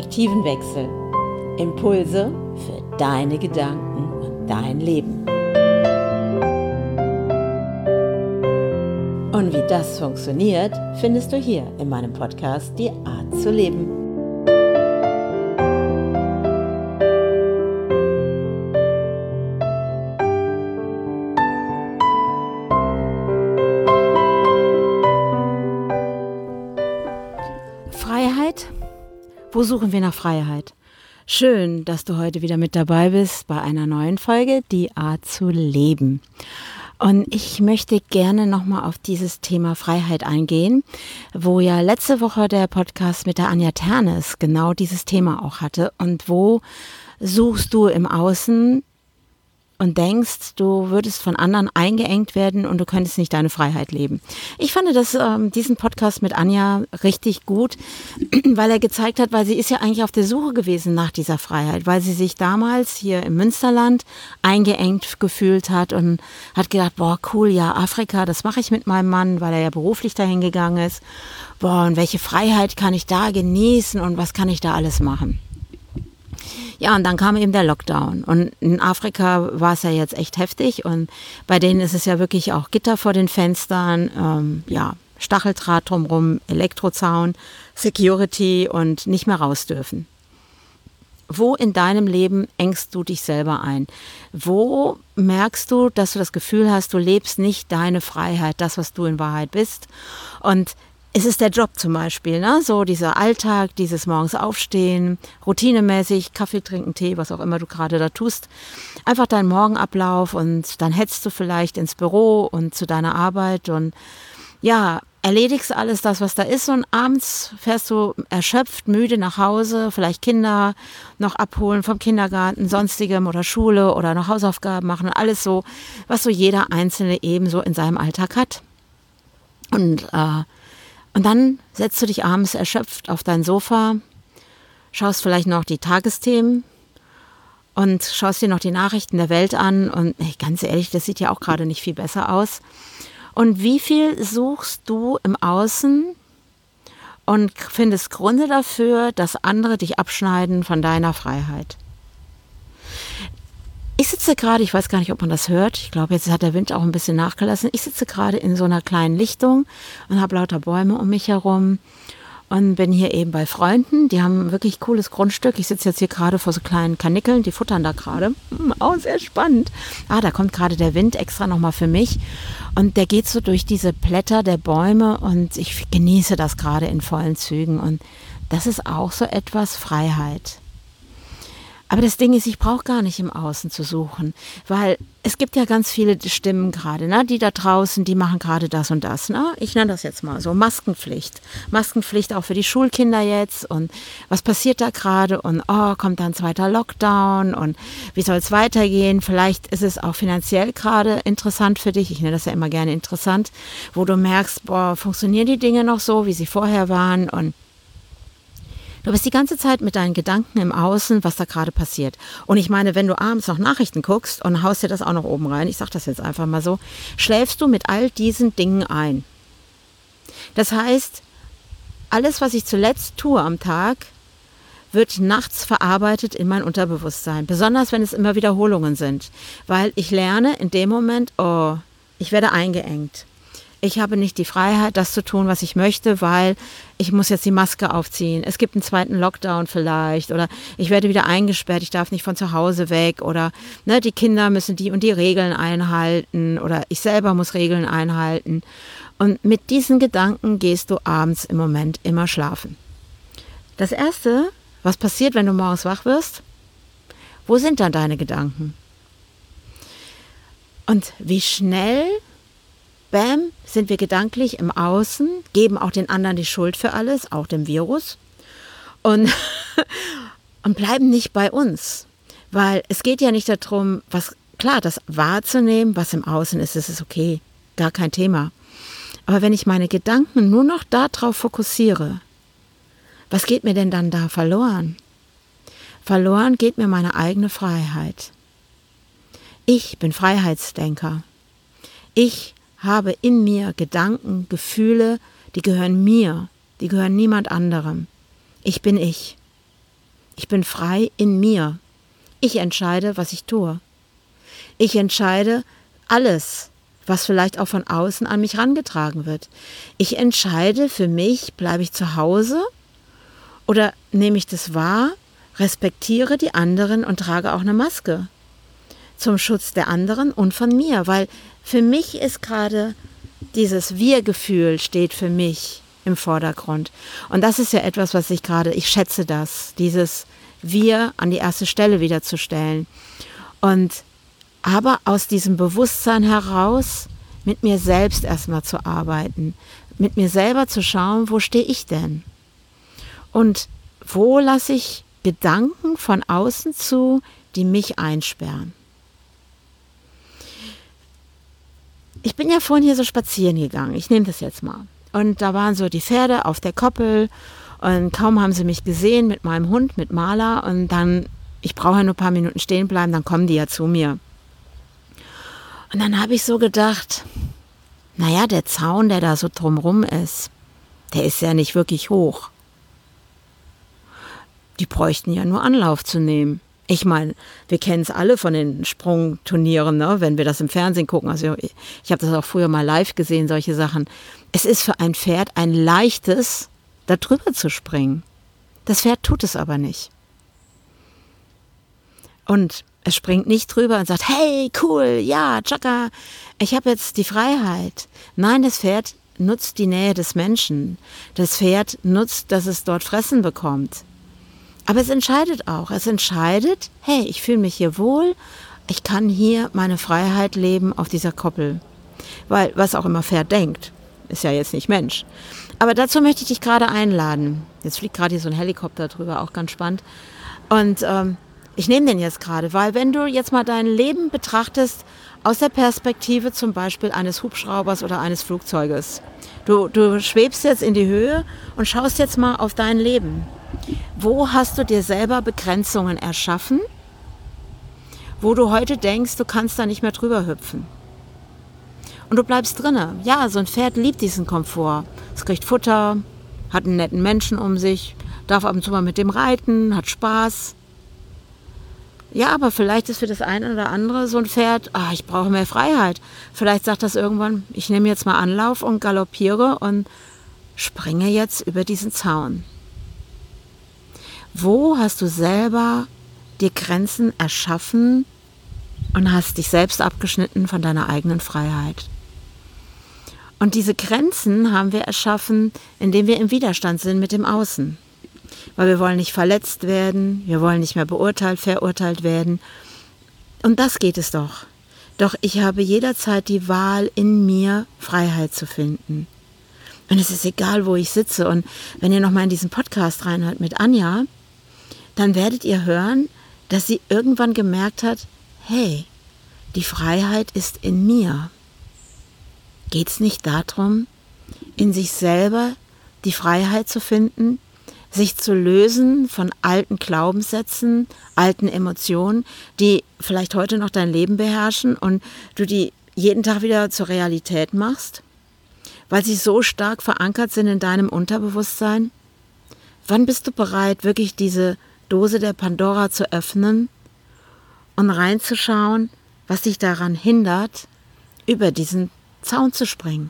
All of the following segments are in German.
Perspektivenwechsel. Impulse für deine Gedanken und dein Leben. Und wie das funktioniert, findest du hier in meinem Podcast Die Art zu leben. Freiheit? Wo suchen wir nach Freiheit? Schön, dass du heute wieder mit dabei bist bei einer neuen Folge Die Art zu leben. Und ich möchte gerne nochmal auf dieses Thema Freiheit eingehen, wo ja letzte Woche der Podcast mit der Anja Ternes genau dieses Thema auch hatte. Und wo suchst du im Außen und denkst, du würdest von anderen eingeengt werden und du könntest nicht deine Freiheit leben. Ich fand diesen Podcast mit Anja richtig gut, weil er gezeigt hat, weil sie ist ja eigentlich auf der Suche gewesen nach dieser Freiheit, weil sie sich damals hier im Münsterland eingeengt gefühlt hat und hat gedacht, boah, cool, ja, Afrika, das mache ich mit meinem Mann, weil er ja beruflich dahin gegangen ist. Boah, und welche Freiheit kann ich da genießen und was kann ich da alles machen? Ja, und dann kam eben der Lockdown und in Afrika war es ja jetzt echt heftig und bei denen ist es ja wirklich auch Gitter vor den Fenstern, Stacheldraht drumherum, Elektrozaun, Security und nicht mehr raus dürfen. Wo in deinem Leben engst du dich selber ein? Wo merkst du, dass du das Gefühl hast, du lebst nicht deine Freiheit, das, was du in Wahrheit bist? Und es ist der Job zum Beispiel, ne? So dieser Alltag, dieses morgens aufstehen, routinemäßig, Kaffee trinken, Tee, was auch immer du gerade da tust. Einfach dein Morgenablauf und dann hetzt du vielleicht ins Büro und zu deiner Arbeit und ja, erledigst alles das, was da ist und abends fährst du erschöpft, müde nach Hause, vielleicht Kinder noch abholen vom Kindergarten, sonstigem oder Schule oder noch Hausaufgaben machen, alles so, was so jeder Einzelne eben so in seinem Alltag hat. Und dann setzt du dich abends erschöpft auf dein Sofa, schaust vielleicht noch die Tagesthemen und schaust dir noch die Nachrichten der Welt an. Und ganz ehrlich, das sieht ja auch gerade nicht viel besser aus. Und wie viel suchst du im Außen und findest Gründe dafür, dass andere dich abschneiden von deiner Freiheit? Ich sitze gerade, ich weiß gar nicht, ob man das hört, ich glaube, jetzt hat der Wind auch ein bisschen nachgelassen. Ich sitze gerade in so einer kleinen Lichtung und habe lauter Bäume um mich herum und bin hier eben bei Freunden. Die haben ein wirklich cooles Grundstück. Ich sitze jetzt hier gerade vor so kleinen Kanickeln, die futtern da gerade. Auch sehr spannend. Da kommt gerade der Wind extra nochmal für mich und der geht so durch diese Blätter der Bäume und ich genieße das gerade in vollen Zügen und das ist auch so etwas Freiheit. Aber das Ding ist, ich brauche gar nicht im Außen zu suchen, weil es gibt ja ganz viele Stimmen gerade, ne? Die da draußen, die machen gerade das und das. Ne? Ich nenne das jetzt mal so Maskenpflicht. Maskenpflicht auch für die Schulkinder jetzt und was passiert da gerade und kommt da ein zweiter Lockdown und wie soll es weitergehen? Vielleicht ist es auch finanziell gerade interessant für dich, ich nenne das ja immer gerne interessant, wo du merkst, funktionieren die Dinge noch so, wie sie vorher waren und du bist die ganze Zeit mit deinen Gedanken im Außen, was da gerade passiert. Und ich meine, wenn du abends noch Nachrichten guckst und haust dir das auch noch oben rein, ich sage das jetzt einfach mal so, schläfst du mit all diesen Dingen ein. Das heißt, alles, was ich zuletzt tue am Tag, wird nachts verarbeitet in mein Unterbewusstsein. Besonders, wenn es immer Wiederholungen sind. Weil ich lerne in dem Moment, ich werde eingeengt. Ich habe nicht die Freiheit, das zu tun, was ich möchte, weil ich muss jetzt die Maske aufziehen. Es gibt einen zweiten Lockdown vielleicht oder ich werde wieder eingesperrt, ich darf nicht von zu Hause weg oder die Kinder müssen die und die Regeln einhalten oder ich selber muss Regeln einhalten. Und mit diesen Gedanken gehst du abends im Moment immer schlafen. Das Erste, was passiert, wenn du morgens wach wirst, wo sind dann deine Gedanken? Und wie schnell sind wir gedanklich im Außen, geben auch den anderen die Schuld für alles, auch dem Virus und bleiben nicht bei uns. Weil es geht ja nicht darum, das wahrzunehmen, was im Außen ist, ist okay, gar kein Thema. Aber wenn ich meine Gedanken nur noch darauf fokussiere, was geht mir denn dann da verloren? Verloren geht mir meine eigene Freiheit. Ich bin Freiheitsdenker. Ich habe in mir Gedanken, Gefühle, die gehören mir, die gehören niemand anderem. Ich bin ich. Ich bin frei in mir. Ich entscheide, was ich tue. Ich entscheide alles, was vielleicht auch von außen an mich herangetragen wird. Ich entscheide für mich, bleibe ich zu Hause oder nehme ich das wahr, respektiere die anderen und trage auch eine Maske zum Schutz der anderen und von mir, weil für mich ist gerade dieses Wir-Gefühl steht für mich im Vordergrund. Und das ist ja etwas, was ich schätze das, dieses Wir an die erste Stelle wieder zu stellen. Und aber aus diesem Bewusstsein heraus mit mir selbst erstmal zu arbeiten, mit mir selber zu schauen, wo stehe ich denn? Und wo lasse ich Gedanken von außen zu, die mich einsperren? Ich bin ja vorhin hier so spazieren gegangen, ich nehme das jetzt mal. Und da waren so die Pferde auf der Koppel und kaum haben sie mich gesehen mit meinem Hund, mit Marla und dann, ich brauche ja nur ein paar Minuten stehen bleiben, dann kommen die ja zu mir. Und dann habe ich so gedacht, naja, der Zaun, der da so drumrum ist, der ist ja nicht wirklich hoch. Die bräuchten ja nur Anlauf zu nehmen. Ich meine, wir kennen es alle von den Sprungturnieren, ne? Wenn wir das im Fernsehen gucken. Also ich habe das auch früher mal live gesehen, solche Sachen. Es ist für ein Pferd ein leichtes, da drüber zu springen. Das Pferd tut es aber nicht. Und es springt nicht drüber und sagt, hey, cool, ja, tschakka, ich habe jetzt die Freiheit. Nein, das Pferd nutzt die Nähe des Menschen. Das Pferd nutzt, dass es dort Fressen bekommt. Aber es entscheidet auch. Es entscheidet, hey, ich fühle mich hier wohl, ich kann hier meine Freiheit leben auf dieser Koppel. Weil, was auch immer Pferd denkt, ist ja jetzt nicht Mensch. Aber dazu möchte ich dich gerade einladen. Jetzt fliegt gerade hier so ein Helikopter drüber, auch ganz spannend. Und ich nehme den jetzt gerade, weil wenn du jetzt mal dein Leben betrachtest, aus der Perspektive zum Beispiel eines Hubschraubers oder eines Flugzeuges. Du schwebst jetzt in die Höhe und schaust jetzt mal auf dein Leben. Wo hast du dir selber Begrenzungen erschaffen, wo du heute denkst, du kannst da nicht mehr drüber hüpfen? Und du bleibst drinne. Ja, so ein Pferd liebt diesen Komfort. Es kriegt Futter, hat einen netten Menschen um sich, darf ab und zu mal mit dem reiten, hat Spaß. Ja, aber vielleicht ist für das eine oder andere so ein Pferd, ich brauche mehr Freiheit. Vielleicht sagt das irgendwann, ich nehme jetzt mal Anlauf und galoppiere und springe jetzt über diesen Zaun. Wo hast du selber dir Grenzen erschaffen und hast dich selbst abgeschnitten von deiner eigenen Freiheit? Und diese Grenzen haben wir erschaffen, indem wir im Widerstand sind mit dem Außen. Weil wir wollen nicht verletzt werden, wir wollen nicht mehr verurteilt werden. Und das geht es doch. Doch ich habe jederzeit die Wahl, in mir Freiheit zu finden. Und es ist egal, wo ich sitze. Und wenn ihr nochmal in diesen Podcast reinhört mit Anja, dann werdet ihr hören, dass sie irgendwann gemerkt hat, hey, die Freiheit ist in mir. Geht es nicht darum, in sich selber die Freiheit zu finden, sich zu lösen von alten Glaubenssätzen, alten Emotionen, die vielleicht heute noch dein Leben beherrschen und du die jeden Tag wieder zur Realität machst, weil sie so stark verankert sind in deinem Unterbewusstsein? Wann bist du bereit, wirklich diese Dose der Pandora zu öffnen und reinzuschauen, was dich daran hindert, über diesen Zaun zu springen?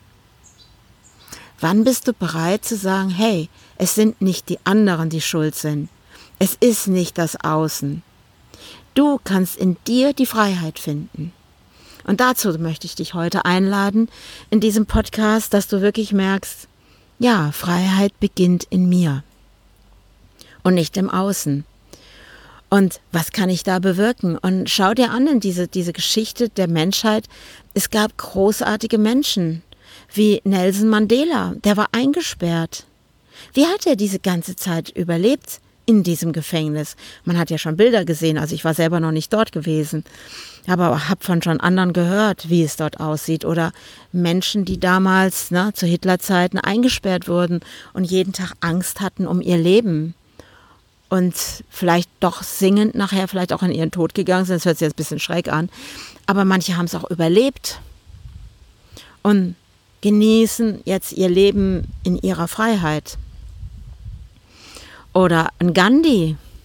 Wann bist du bereit zu sagen, hey, es sind nicht die anderen, die schuld sind. Es ist nicht das Außen. Du kannst in dir die Freiheit finden. Und dazu möchte ich dich heute einladen, in diesem Podcast, dass du wirklich merkst, ja, Freiheit beginnt in mir und nicht im Außen. Und was kann ich da bewirken? Und schau dir an in diese Geschichte der Menschheit. Es gab großartige Menschen, wie Nelson Mandela, der war eingesperrt. Wie hat er diese ganze Zeit überlebt in diesem Gefängnis? Man hat ja schon Bilder gesehen, also ich war selber noch nicht dort gewesen, aber habe von schon anderen gehört, wie es dort aussieht. Oder Menschen, die damals zu Hitlerzeiten eingesperrt wurden und jeden Tag Angst hatten um ihr Leben. Und vielleicht doch singend nachher vielleicht auch in ihren Tod gegangen sind. Das hört sich jetzt ein bisschen schräg an. Aber manche haben es auch überlebt und genießen jetzt ihr Leben in ihrer Freiheit. Oder ein Gandhi,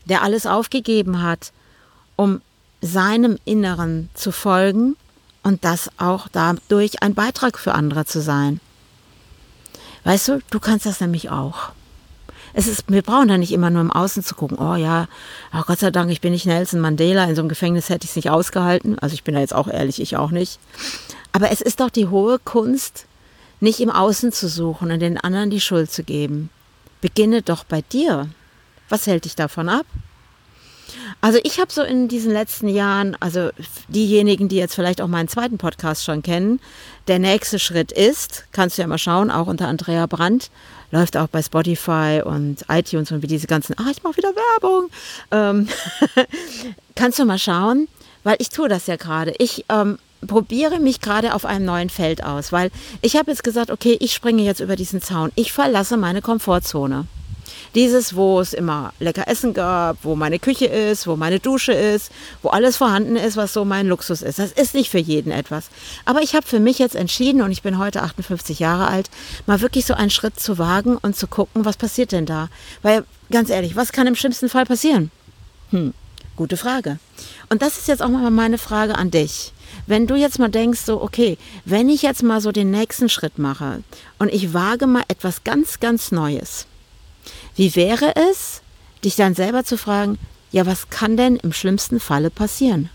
der alles aufgegeben hat, um seinem Inneren zu folgen und das auch dadurch ein Beitrag für andere zu sein. Weißt du, du kannst das nämlich auch. Wir brauchen da nicht immer nur im Außen zu gucken, oh ja, oh Gott sei Dank, ich bin nicht Nelson Mandela, in so einem Gefängnis hätte ich es nicht ausgehalten. Also ich bin da jetzt auch ehrlich, ich auch nicht. Aber es ist doch die hohe Kunst, nicht im Außen zu suchen und den anderen die Schuld zu geben. Beginne doch bei dir. Was hält dich davon ab? Also ich habe so in diesen letzten Jahren, also diejenigen, die jetzt vielleicht auch meinen zweiten Podcast schon kennen, der nächste Schritt ist, kannst du ja mal schauen, auch unter Andrea Brandt, läuft auch bei Spotify und iTunes und wie diese ganzen, ich mache wieder Werbung, kannst du mal schauen, weil ich tue das ja gerade. Ich probiere mich gerade auf einem neuen Feld aus, weil ich habe jetzt gesagt, okay, ich springe jetzt über diesen Zaun, ich verlasse meine Komfortzone. Dieses, wo es immer lecker Essen gab, wo meine Küche ist, wo meine Dusche ist, wo alles vorhanden ist, was so mein Luxus ist. Das ist nicht für jeden etwas. Aber ich habe für mich jetzt entschieden, und ich bin heute 58 Jahre alt, mal wirklich so einen Schritt zu wagen und zu gucken, was passiert denn da? Weil, ganz ehrlich, was kann im schlimmsten Fall passieren? Gute Frage. Und das ist jetzt auch mal meine Frage an dich. Wenn du jetzt mal denkst, so, okay, wenn ich jetzt mal so den nächsten Schritt mache und ich wage mal etwas ganz, ganz Neues, wie wäre es, dich dann selber zu fragen, ja, was kann denn im schlimmsten Falle passieren?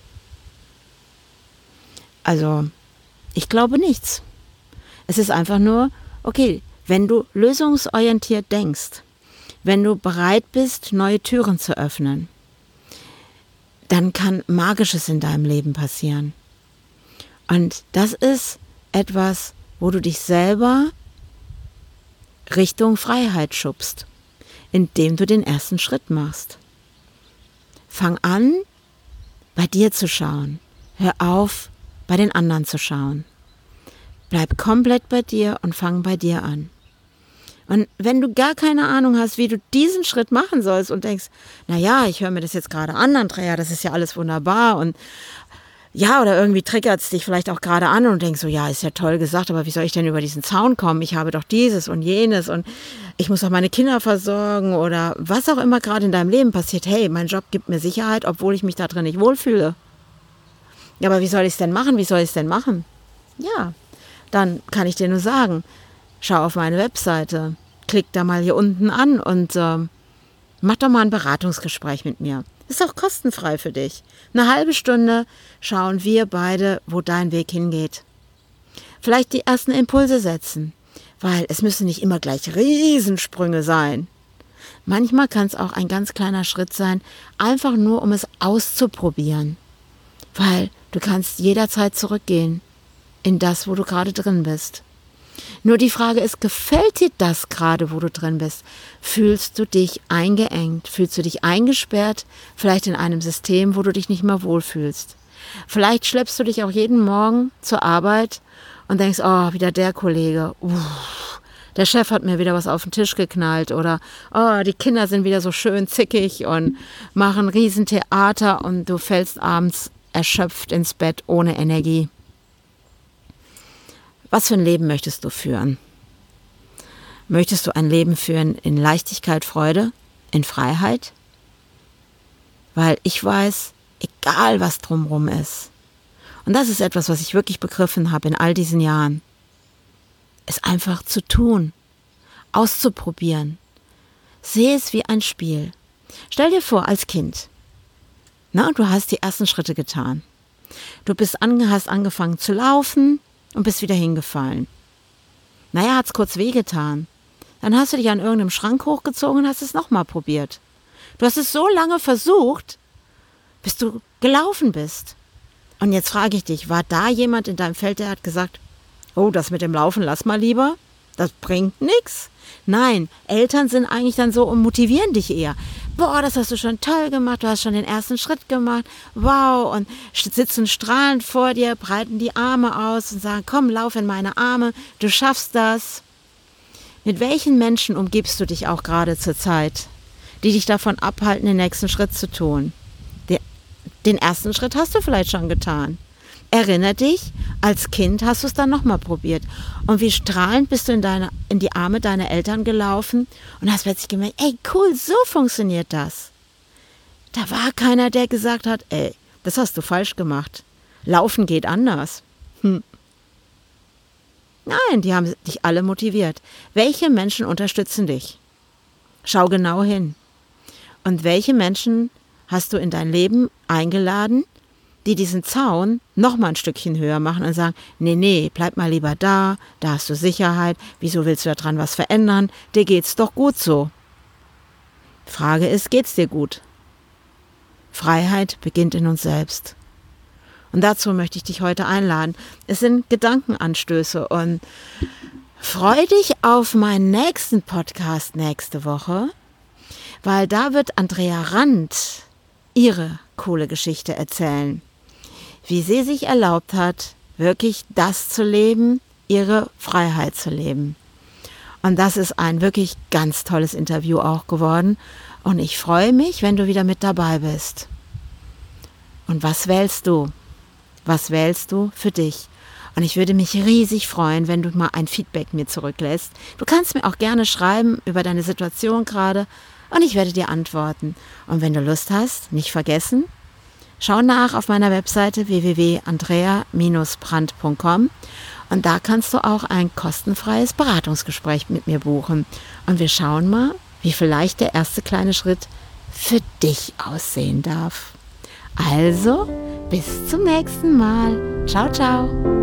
Also, ich glaube nichts. Es ist einfach nur, okay, wenn du lösungsorientiert denkst, wenn du bereit bist, neue Türen zu öffnen, dann kann Magisches in deinem Leben passieren. Und das ist etwas, wo du dich selber Richtung Freiheit schubst, indem du den ersten Schritt machst. Fang an, bei dir zu schauen. Hör auf, bei den anderen zu schauen. Bleib komplett bei dir und fang bei dir an. Und wenn du gar keine Ahnung hast, wie du diesen Schritt machen sollst und denkst, naja, ich höre mir das jetzt gerade an, Andrea, das ist ja alles wunderbar und ja, oder irgendwie triggert es dich vielleicht auch gerade an und denkst so, ja, ist ja toll gesagt, aber wie soll ich denn über diesen Zaun kommen? Ich habe doch dieses und jenes und ich muss doch meine Kinder versorgen oder was auch immer gerade in deinem Leben passiert. Hey, mein Job gibt mir Sicherheit, obwohl ich mich da drin nicht wohlfühle. Ja, aber wie soll ich es denn machen? Wie soll ich es denn machen? Ja, dann kann ich dir nur sagen, schau auf meine Webseite, klick da mal hier unten an und mach doch mal ein Beratungsgespräch mit mir. Ist auch kostenfrei für dich. Eine halbe Stunde schauen wir beide, wo dein Weg hingeht. Vielleicht die ersten Impulse setzen, weil es müssen nicht immer gleich Riesensprünge sein. Manchmal kann es auch ein ganz kleiner Schritt sein, einfach nur, um es auszuprobieren. Weil du kannst jederzeit zurückgehen in das, wo du gerade drin bist. Nur die Frage ist, gefällt dir das gerade, wo du drin bist? Fühlst du dich eingeengt? Fühlst du dich eingesperrt? Vielleicht in einem System, wo du dich nicht mehr wohlfühlst? Vielleicht schleppst du dich auch jeden Morgen zur Arbeit und denkst, oh, wieder der Kollege. Der Chef hat mir wieder was auf den Tisch geknallt. Oder, oh, die Kinder sind wieder so schön zickig und machen Riesentheater und du fällst abends erschöpft ins Bett ohne Energie. Was für ein Leben möchtest du führen? Möchtest du ein Leben führen in Leichtigkeit, Freude, in Freiheit? Weil ich weiß, egal was drumherum ist, und das ist etwas, was ich wirklich begriffen habe in all diesen Jahren, es einfach zu tun, auszuprobieren. Sehe es wie ein Spiel. Stell dir vor, als Kind, du hast die ersten Schritte getan. Du hast angefangen zu laufen, und bist wieder hingefallen. Naja, hat's kurz wehgetan. Dann hast du dich an irgendeinem Schrank hochgezogen und hast es nochmal probiert. Du hast es so lange versucht, bis du gelaufen bist. Und jetzt frage ich dich, war da jemand in deinem Feld, der hat gesagt, oh, das mit dem Laufen lass mal lieber, das bringt nichts? Nein, Eltern sind eigentlich dann so und motivieren dich eher. Boah, das hast du schon toll gemacht, du hast schon den ersten Schritt gemacht, wow, und sitzen strahlend vor dir, breiten die Arme aus und sagen, komm, lauf in meine Arme, du schaffst das. Mit welchen Menschen umgibst du dich auch gerade zur Zeit, die dich davon abhalten, den nächsten Schritt zu tun? Den ersten Schritt hast du vielleicht schon getan. Erinner dich, als Kind hast du es dann nochmal probiert. Und wie strahlend bist du in die Arme deiner Eltern gelaufen und hast plötzlich gemerkt, ey cool, so funktioniert das. Da war keiner, der gesagt hat, ey, das hast du falsch gemacht. Laufen geht anders. Nein, die haben dich alle motiviert. Welche Menschen unterstützen dich? Schau genau hin. Und welche Menschen hast du in dein Leben eingeladen, die diesen Zaun noch mal ein Stückchen höher machen und sagen, nee, bleib mal lieber da hast du Sicherheit, wieso willst du daran was verändern, dir geht's doch gut so. Frage ist, geht's dir gut? Freiheit beginnt in uns selbst. Und dazu möchte ich dich heute einladen. Es sind Gedankenanstöße und freu dich auf meinen nächsten Podcast nächste Woche, weil da wird Andrea Rand ihre coole Geschichte erzählen, wie sie sich erlaubt hat, wirklich das zu leben, ihre Freiheit zu leben. Und das ist ein wirklich ganz tolles Interview auch geworden. Und ich freue mich, wenn du wieder mit dabei bist. Und was wählst du? Was wählst du für dich? Und ich würde mich riesig freuen, wenn du mal ein Feedback mir zurücklässt. Du kannst mir auch gerne schreiben über deine Situation gerade und ich werde dir antworten. Und wenn du Lust hast, nicht vergessen, schau nach auf meiner Webseite www.andrea-brandt.com und da kannst du auch ein kostenfreies Beratungsgespräch mit mir buchen. Und wir schauen mal, wie vielleicht der erste kleine Schritt für dich aussehen darf. Also, bis zum nächsten Mal. Ciao, ciao.